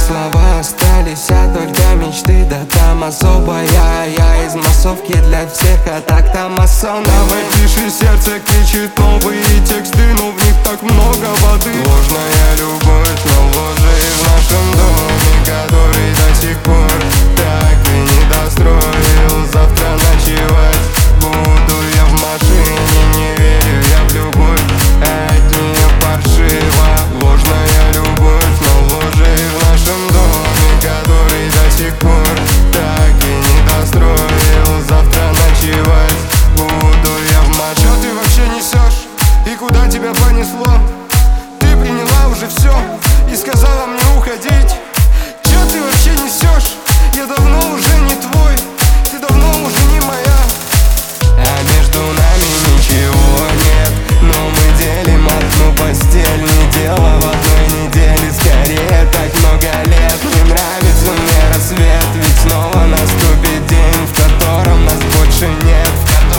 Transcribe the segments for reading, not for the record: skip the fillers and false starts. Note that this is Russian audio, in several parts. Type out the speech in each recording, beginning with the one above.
слова остались, а только мечты. Да там особая, я из массовки для всех, а так там масон. Давай тише, сердце кричит новые тексты, но в них так много воды. Ложная любовь на ложе в нашем доме, который до сих пор так и не достроил. Завтра ночевать буду я в машине, не верю я в любовь, от нее паршиво. Ложная любовь на ложе в нашем доме, который до сих пор так и не достроил. Завтра ночевать буду я в машине. Чё ты вообще несешь? И куда тебя понесло? Ты приняла уже все и сказала мне уходить. Чё ты вообще несешь? Я давно уже не твой, ты давно уже не моя. А между нами ничего нет, но мы делим одну постель. Не дело в одной неделе, скорее так много лет. Не нравится мне рассвет, ведь снова наступит день, в котором нас больше нет,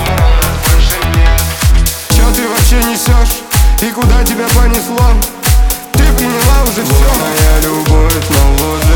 Чё ты вообще несешь? И куда тебя понесло? Ты приняла уже все. Ложная любовь на ложе